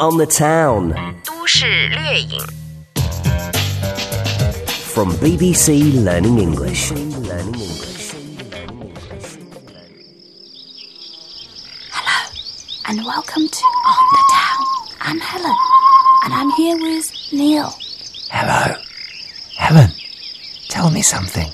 on the town. 都市掠影 From BBC Learning English. Hello, and welcome to On the Town. I'm Helen, and I'm here with Neil. Hello. Helen, tell me something.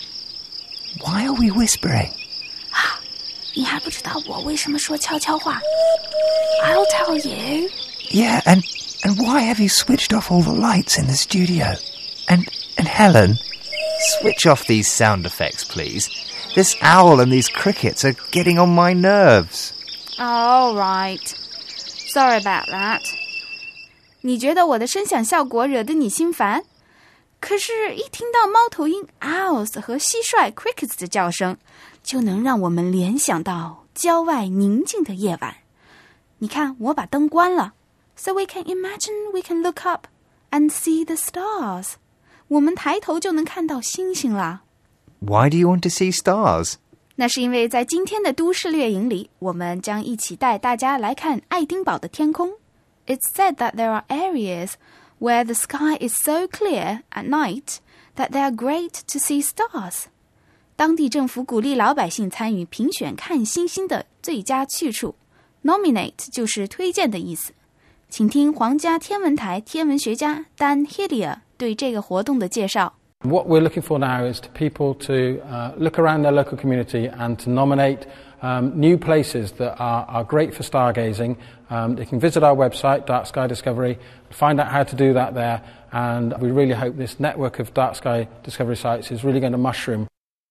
Why are we whispering? 你还不知道我为什么说悄悄话 I'll tell you. Yeah, and why have you switched off all the lights in the studio? And Helen, switch off these sound effects, please. This owl and these crickets are getting on my nerves. All right. Sorry about that. 你觉得我的声响效果惹得你心烦？可是一听到猫头鹰 owls 和蟋蟀 crickets 的叫声，就能让我们联想到郊外宁静的夜晚。你看，我把灯关了 So we can imagine we can look up and see the stars. 我们抬头就能看到星星啦。 Why do you want to see stars? 那是因为在今天的都市掠影里，我们将一起带大家来看爱丁堡的天空。It's said that there are areas where the sky is so clear at night that they are great to see stars. 当地政府鼓励老百姓参与评选看星星的最佳去处。Nominate 就是推荐的意思。请听皇家天文台天文学家 Dan Hillier 对这个活动的介绍。 What we're looking for now is to people to look around their local community and to nominate new places that are great for stargazing. They can visit our website, Dark Sky Discovery, find out how to do that there, and we really hope this network of dark sky discovery sites is really going to mushroom.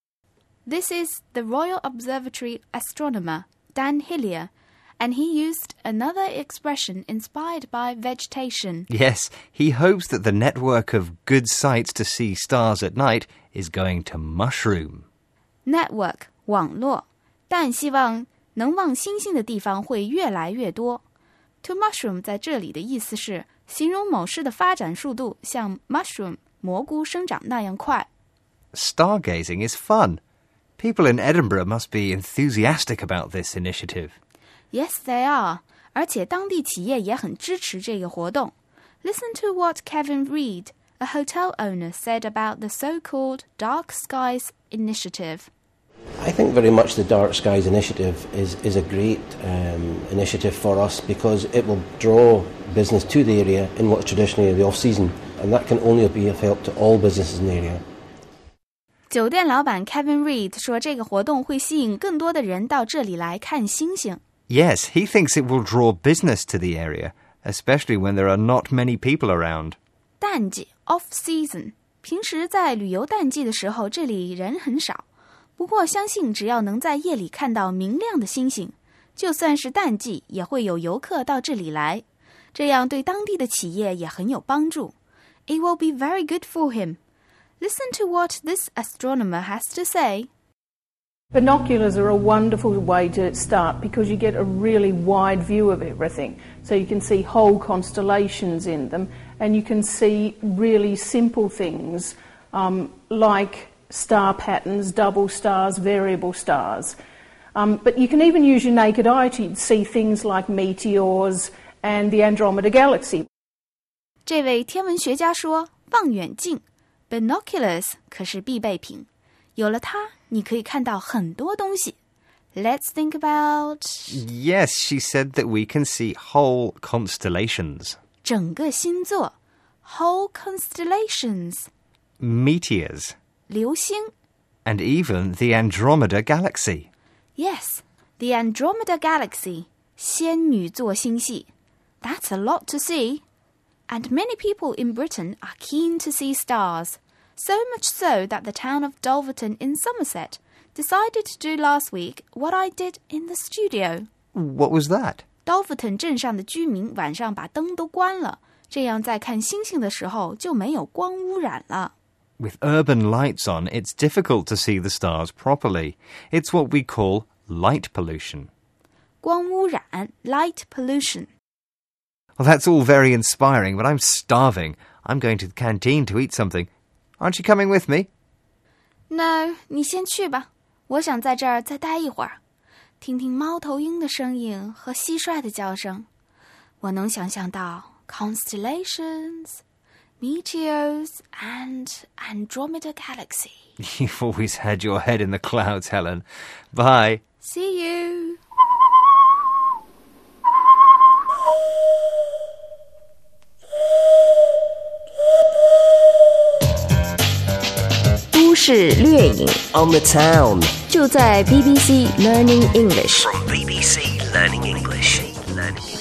This is the Royal Observatory astronomer, Dan Hillier, and he used another expression inspired by vegetation. Yes, he hopes that the network of good sights to see stars at night is going to mushroom. Network 网络，但希望能望星星的地方会越来越多。To mushroom 在这里的意思是形容某事的发展速度像 mushroom 蘑菇生长那样快。 Stargazing is fun. People in Edinburgh must be enthusiastic about this initiative. Yes, they are. 而且当地企业也很支持这个活动。Listen to what Kevin Reed, a hotel owner, said about the so-called Dark Skies Initiative. I think very much the Dark Skies Initiative is a great initiative for us because it will draw business to the area in what's traditionally the off-season, and that can only be of help to all businesses in the area. 酒店老板 Kevin Reed 说这个活动会吸引更多的人到这里来看星星。 Yes, he thinks it will draw business to the area, especially when there are not many people around. 淡季 off-season 平时在旅游淡季的时候这里人很少，不过相信只要能在夜里看到明亮的星星，就算是淡季也会有游客到这里来，这样对当地的企业也很有帮助。It will be very good for him. Listen to what this astronomer has to say. Binoculars are a wonderful way to start because you get a really wide view of everything. So you can see whole constellations in them, and you can see really simple things like star patterns, double stars, variable stars. But you can even use your naked eye to see things like meteors and the Andromeda Galaxy. 这位天文学家说，望远镜 binoculars 可是必备品，有了它你可以看到很多东西。Let's think about... Yes, she said that we can see whole constellations. 整个星座 whole constellations. Meteors. 流星 And even the Andromeda Galaxy. Yes, the Andromeda Galaxy. 仙女座星系 That's a lot to see. And many people in Britain are keen to see stars. So much so that the town of Dulverton in Somerset decided to do last week what I did in the studio. What was that? Dulverton 镇上的居民晚上把灯都关了，这样在看星星的时候就没有光污染了。 With urban lights on, it's difficult to see the stars properly. It's what we call light pollution. 光污染 light pollution. Well, that's all very inspiring, but I'm starving. I'm going to the canteen to eat something. Aren't you coming with me? No, 你先去吧。我想在这儿再待一会儿，听听猫头鹰的声音和蟋蟀的叫声。 我能想象到 constellations, meteors, and Andromeda Galaxy. You've always had your head in the clouds, Helen. Bye. See you. 都市掠影 On the town. 就在 BBC Learning English。 From BBC Learning English.